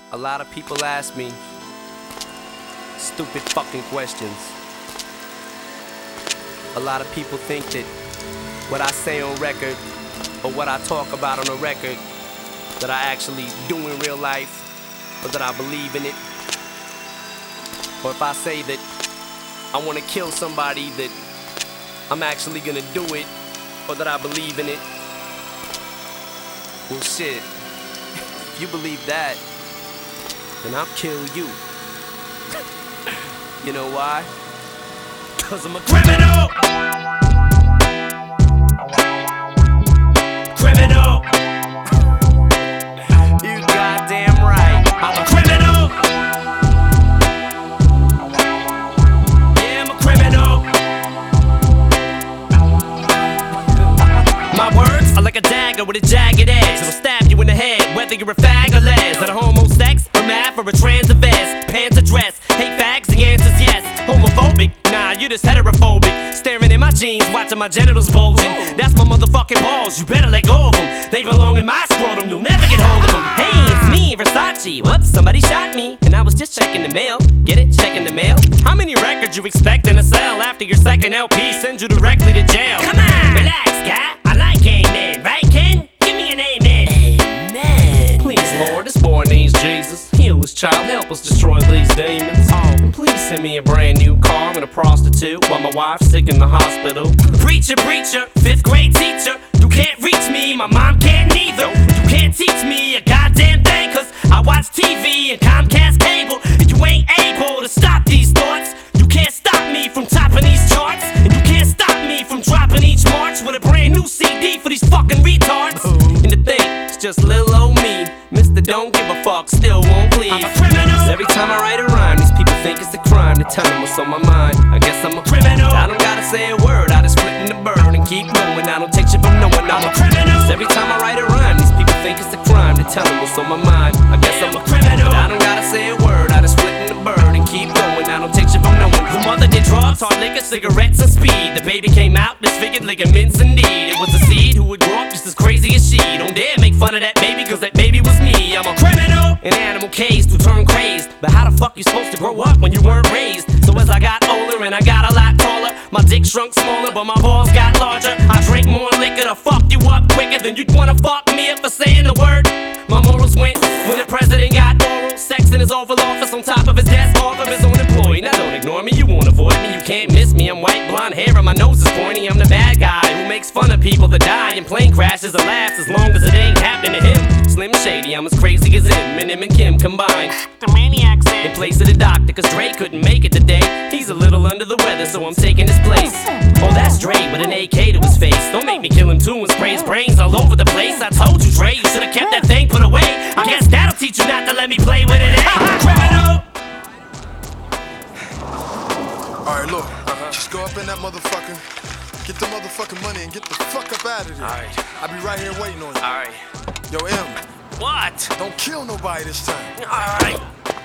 A lot of people ask me stupid fucking questions. A lot of people think that what I say on record or what I talk about on a record that I actually do in real life, or that I believe in it. Or if I say that I want to kill somebody, that I'm actually gonna do it, or that I believe in it. Well shit, if you believe that, then I'll kill you. You know why? 'Cause I'm a criminal! Criminal! You goddamn right, I'm a criminal! Yeah, I'm a criminal! My words are like a dagger with a jagged edge. It'll stab you in the head, whether you're a fag or les. That a homo sex, a math, or a trans vest. Pants or dress, hate fags, the answer's yes. Homophobic, nah, you're just heterophobic. Staring in my jeans, watching my genitals bulging. That's my motherfucking balls, you better let go of them. They belong in my scrotum, you'll never get hold of them. Hey, it's me, Versace. Whoops, somebody shot me, and I was just checking the mail. Get it? Checking the mail? How many records you expecting to sell after your second LP sends you directly to jail? Come on, relax, guy. I like amen, right, Ken? Give me an amen. Amen. Please, Lord, this boy needs Jesus. Heal his child, help us destroy these demons. Oh, and please send me a brand new car and a prostitute while my wife's sick in the hospital. Preacher, preacher, 5th grade teacher. You can't reach me, my mom can't neither. You can't teach me a goddamn thing, 'cause I watch TV and Comcast cable, and you ain't able to stop these thoughts. You can't stop me from topping these charts, and you can't stop me from dropping each March with a brand new CD for these fucking retards. And the thing, it's just little old me, Mr. Don't give a fuck, still won't please. I'm a criminal. Every time I write a rhyme, these people think it's a crime to tell them what's on my mind. I guess I'm a criminal. I don't gotta say a word, I just flip in the bird and keep going. I don't take shit from no one, I'm a criminal. Every time I write a rhyme, these people think it's a crime to tell them what's on my mind. I guess I'm a criminal. I don't gotta say a word, I just flip in the bird and keep going. I don't take shit from no one. The mother did drugs, hard liquor, cigarettes, and speed. The baby came out disfigured, ligaments and need. It was a seed who would grow up just as crazy as she. Don't dare make fun of that baby, 'cause that baby was me. I'm a criminal, an animal caged to turn crazed. But how the fuck you supposed to grow up when you weren't raised? So as I got older and I got a lot taller, my dick shrunk smaller, but my balls got larger. I drank more liquor to fuck you up quicker than you'd wanna fuck me up for saying the word. My morals went when the president got oral sex in his Oval Office on top of his desk, off of his own employee. Now don't ignore me, you won't avoid me, you can't miss me. I'm white, blonde hair, and my nose is pointy. I'm the bad guy who makes fun of people that die in plane crashes and laughs as long as it ain't happening to him. Slim Shady, I'm as crazy as him and Kim combined. The maniac's in place of the doctor, 'cause Dre couldn't make it today. He's a little under the weather, so I'm taking his place. Oh, that's Dre with an AK to his face. Don't make me kill him too and spray his brains all over the place. I told you, Dre, you should've kept that thing put away. I guess that'll teach you not to let me play with it. Criminal! Alright, look, just go up in that motherfucker, get the motherfucking money, and get the fuck up out of there. Alright. I'll be right here waiting on you. Alright. Yo, M, What? don't kill nobody this time. Alright.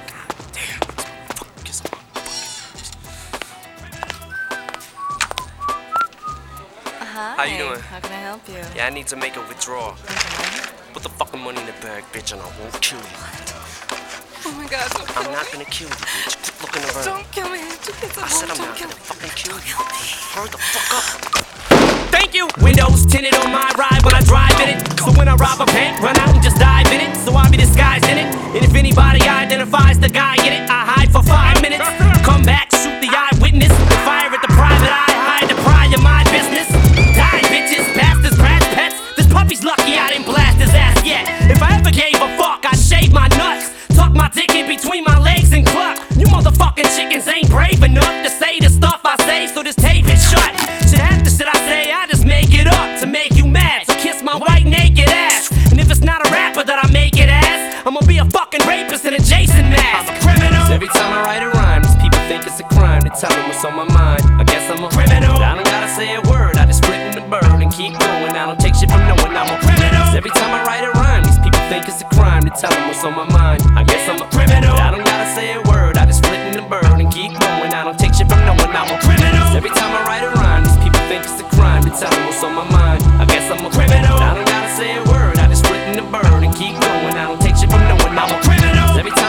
Hi. How you doing? How can I help you? Yeah, I need to make a withdrawal. Okay. Put the fucking money in the bag, bitch, and I won't kill you. Oh my God, don't kill I'm not me. gonna kill you, bitch. Quit looking around. Don't kill me. I said I'm not kill gonna me. fucking kill you. Hurry the fuck up. Thank you. Windows tinted on my ride when I drive in it. So when I rob a bank, run out and just dive in it. So I'll be disguised in it. And if anybody identifies the guy in it, I hide for 5 minutes. Come back, shoot the eyewitness. Fire at the private eye, hide the pry of my business. Die, bitches, bastards, brats, pets. This puppy's lucky I didn't blast his ass yet. If I ever gave a fuck, I'd shave my nuts. Tuck my dick in between my legs and cluck. You motherfucking chickens ain't brave enough to say the stuff I say, so this tape is shut. Shit half the shit I say, I just make it up to make you mad. So kiss my white naked ass. And if it's not a rapper that I make it as, I'ma be a fucking rapist in a Jason mask. I'm a criminal. Every time I write a rhyme, these people think it's a crime to tell them what's on my mind. I guess I'm a criminal. I don't gotta say a word, I just split in the bird and keep going. I don't take shit from no one, I'm a criminal. Every time I write a rhyme, these people think it's a crime to tell them what's on my mind. I guess I'm a criminal. I don't gotta say a word, I just split in the bird and keep going. I don't take shit from no one, I'm a criminal. Every time I write a rhyme, these people think it's a crime to tell them what's on my mind. I guess I'm a criminal. I don't gotta say a word, I just split in the bird and keep going. I don't take shit from no one, I'm a criminal. Every time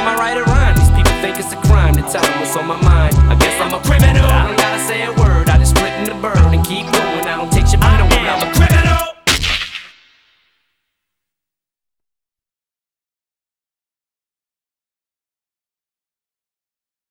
think it's a crime to tell them what's on my mind. I guess I'm a criminal. I don't gotta say a word, I just split in the bird and keep going. I don't take shit for no one. I'm a criminal.